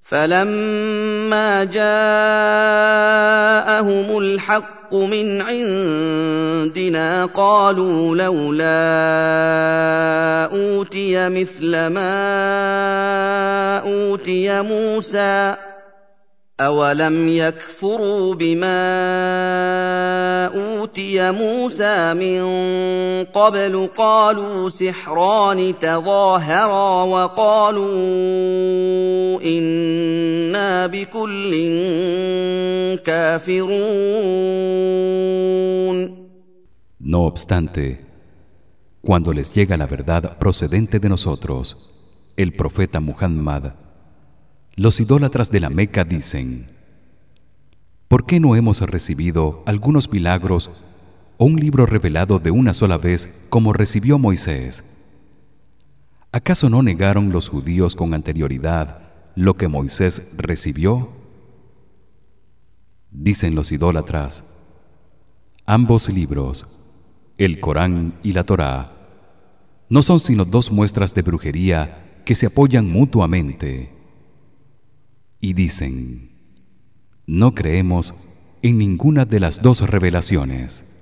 فلما جاءهم الحق من عندنا قالوا لولا أوتي مثل ما أوتي موسى أولم يكفروا بما أوتي موسى من قبل قالوا سحران تظاهرا وقالوا إنا بكل كافرون. No obstante, cuando les llega la verdad procedente de nosotros, el profeta Muhammad, los idólatras de la Meca dicen: ¿por qué no hemos recibido algunos milagros o un libro revelado de una sola vez como recibió Moisés? ¿Acaso no negaron los judíos con anterioridad lo que Moisés recibió? Dicen los idólatras: ambos libros, el Corán y la Torá, no son sino dos muestras de brujería que se apoyan mutuamente. Y dicen: no creemos en ninguna de las dos revelaciones.